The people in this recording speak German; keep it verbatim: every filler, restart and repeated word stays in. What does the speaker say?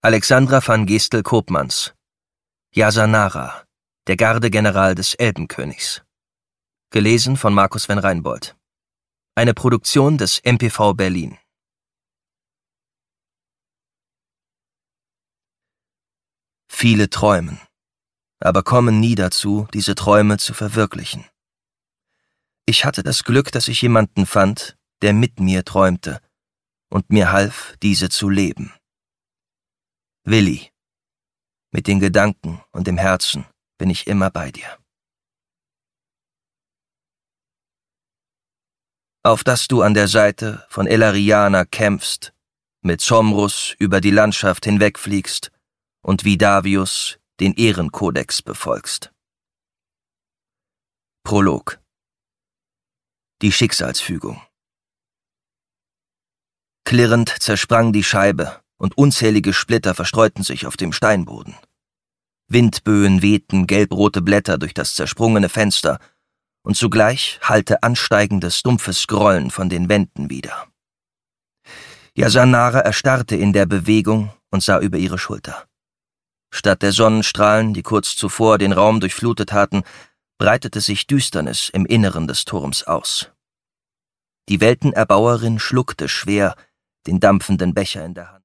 Alexandra van Gestel-Koopmans, Yasanara, der Gardegeneral des Elbenkönigs. Gelesen von Markus van Reinbold. Eine Produktion des M P V Berlin. Viele träumen, aber kommen nie dazu, diese Träume zu verwirklichen. Ich hatte das Glück, dass ich jemanden fand, der mit mir träumte und mir half, diese zu leben. Willi, mit den Gedanken und dem Herzen bin ich immer bei dir. Auf dass du an der Seite von Elariana kämpfst, mit Somrus über die Landschaft hinwegfliegst und wie Davius den Ehrenkodex befolgst. Prolog. Die Schicksalsfügung. Klirrend zersprang die Scheibe und unzählige Splitter verstreuten sich auf dem Steinboden. Windböen wehten gelbrote Blätter durch das zersprungene Fenster, und zugleich hallte ansteigendes, dumpfes Grollen von den Wänden wider. Yasanara erstarrte in der Bewegung und sah über ihre Schulter. Statt der Sonnenstrahlen, die kurz zuvor den Raum durchflutet hatten, breitete sich Düsternis im Inneren des Turms aus. Die Weltenerbauerin schluckte schwer den dampfenden Becher in der Hand.